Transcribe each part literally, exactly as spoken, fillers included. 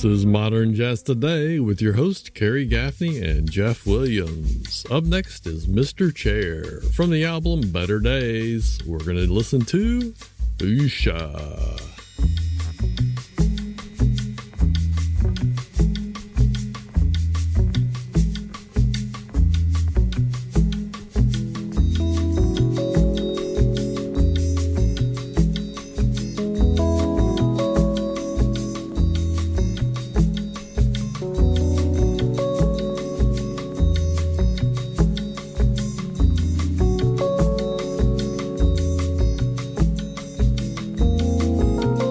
This is Modern Jazz Today with your host, Kerry Gaffney and Jeff Williams. Up next is Mister Chair from the album Better Days. We're going to listen to Usha. Thank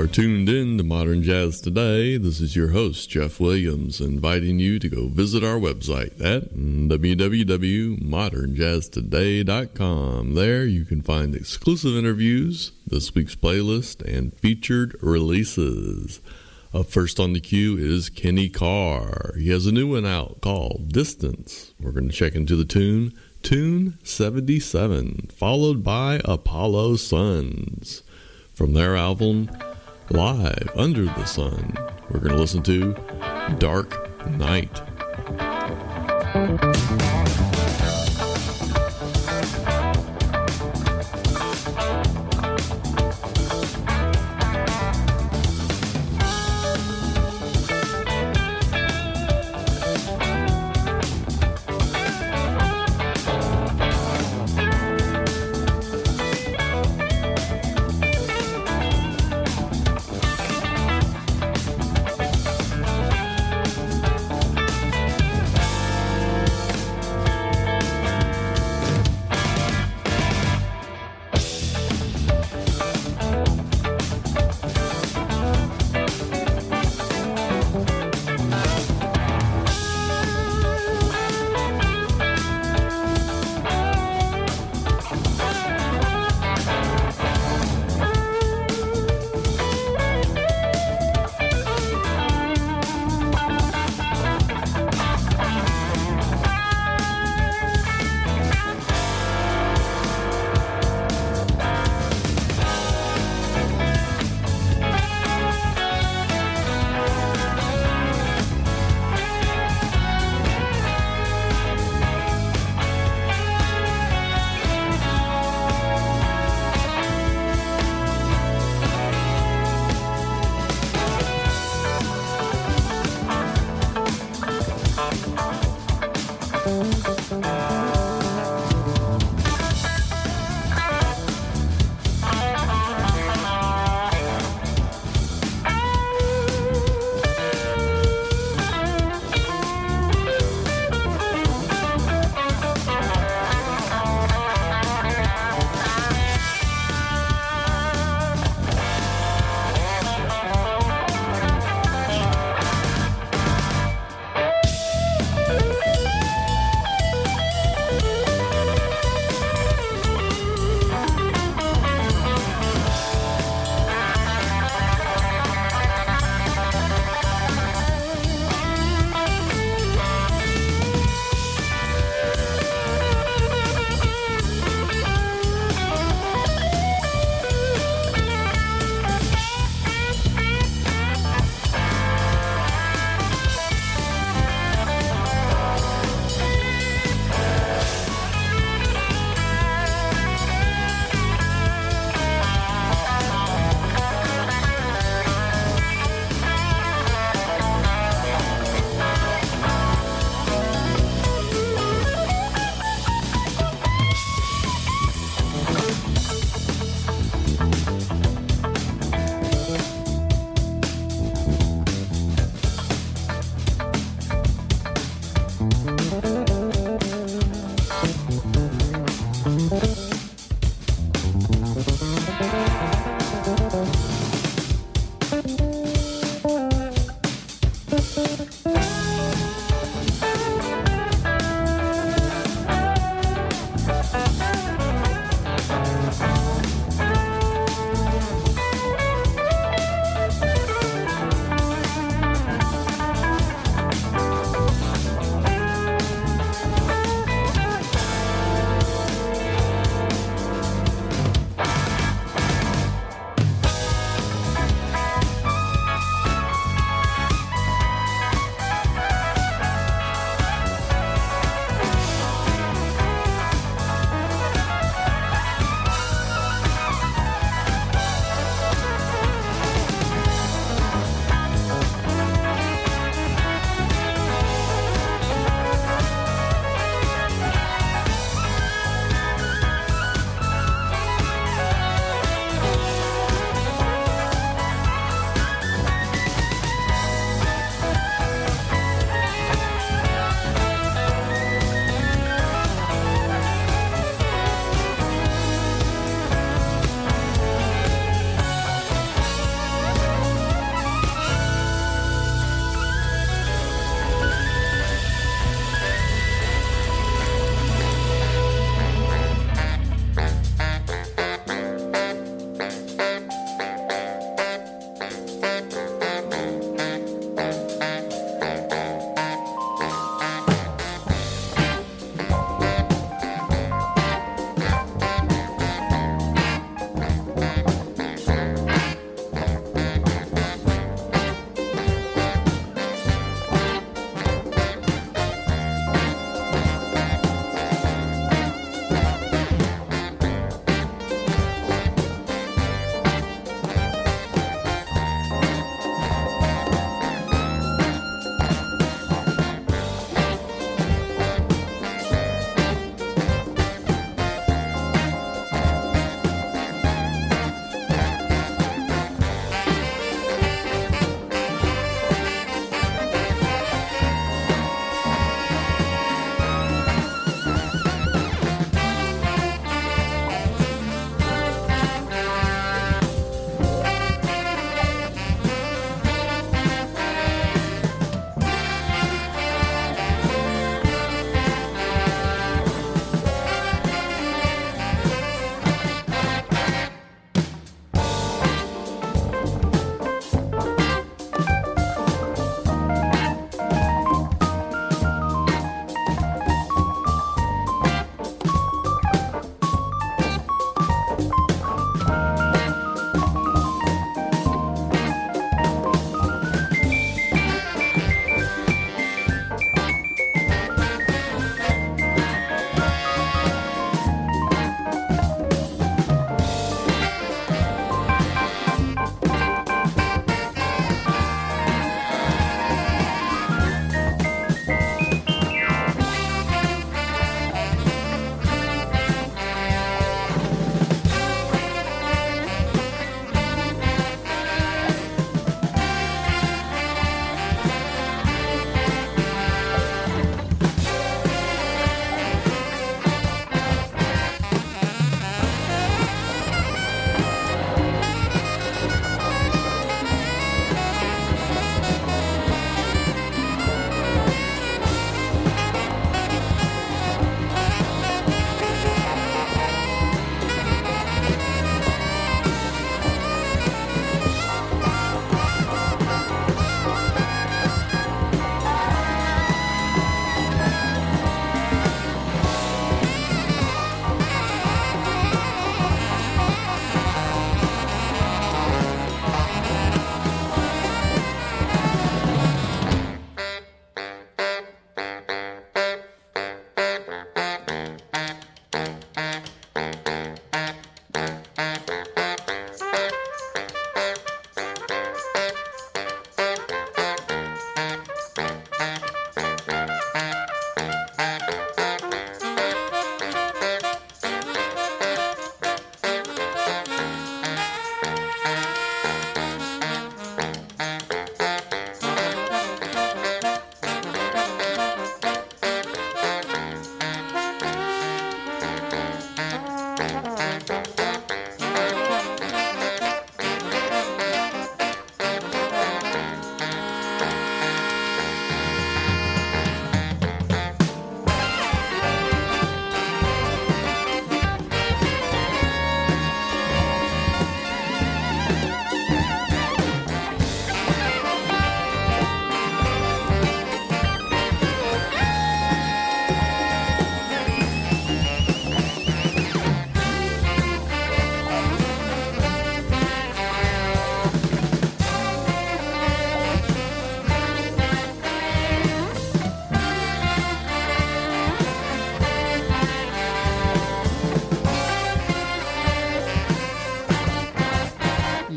are tuned in to Modern Jazz Today. This is your host, Jeff Williams, inviting you to go visit our website at w w w dot modern jazz today dot com. There you can find exclusive interviews, this week's playlist, and featured releases. Up first on the queue is Kenny Carr. He has a new one out called Distance. We're going to check into the tune, Tune seventy-seven, followed by Apollo Suns. From their album, Live Under the Sun, we're going to listen to Dark Night.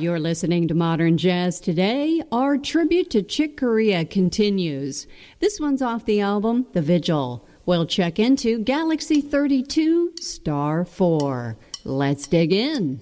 You're listening to Modern Jazz Today. Our tribute to Chick Corea continues. This one's off the album The Vigil. We'll check into Galaxy thirty-two, Star four. Let's dig in.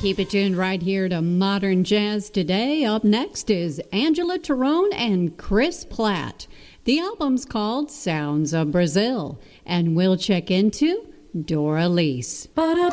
Keep it tuned right here to Modern Jazz Today. Up next is Angela Tyrone and Chris Platt. The album's called Sounds of Brazil, and we'll check into Doralice.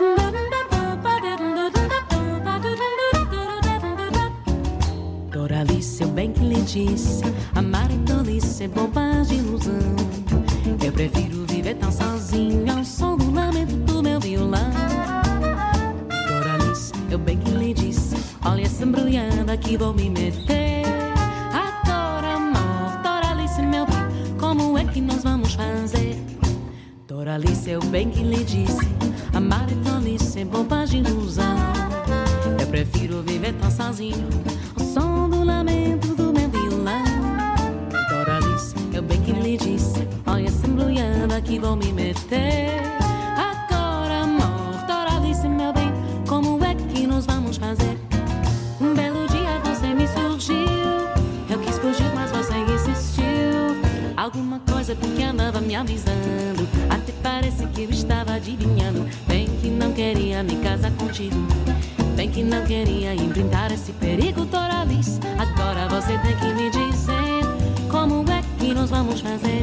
Doralice, eu bem que lhe disse, amar e tolice é bobagem, ilusão. Eu prefiro viver tão sozinho ao som do lamento do meu violão. Doralice, eu bem que lhe disse, olha essa embrulhada que vou me meter. Agora, amor, Doralice, meu bem, como é que nós vamos fazer? Doralice, eu bem que lhe disse, amar e tolice é bobagem, ilusão. Eu prefiro viver tão sozinho ao som do lamento do meu violão. Doralice, eu bem que lhe disse, olha essa embrulhada que vou me meter. Agora, amor, Doralice, meu bem, como é que nós vamos fazer? Um belo dia você me surgiu, eu quis fugir, mas você insistiu. Alguma coisa porque andava me avisando, até parece que eu estava adivinhando. Bem que não queria me casar contigo, bem que não queria enfrentar esse perigo, Doralice. Agora você tem que me dizer como é que nós vamos fazer.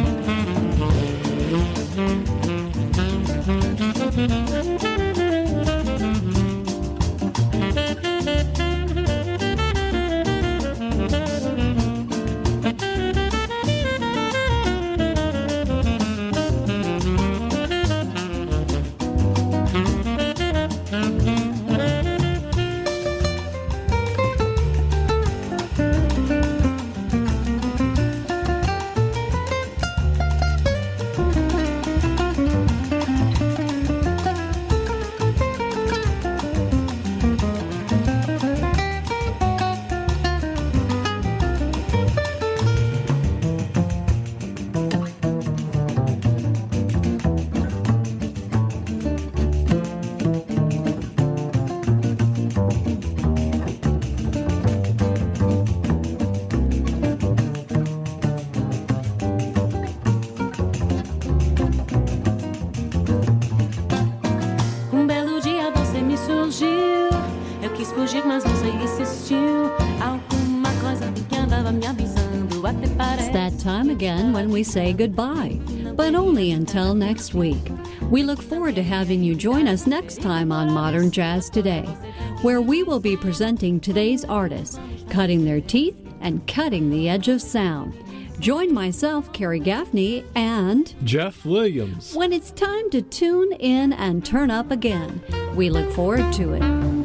Again when we say goodbye, but only until next week. We look forward to having you join us next time on Modern Jazz Today, where we will be presenting today's artists, cutting their teeth and cutting the edge of sound. Join myself, Carrie Gaffney, and Jeff Williams when it's time to tune in and turn up again. We look forward to it.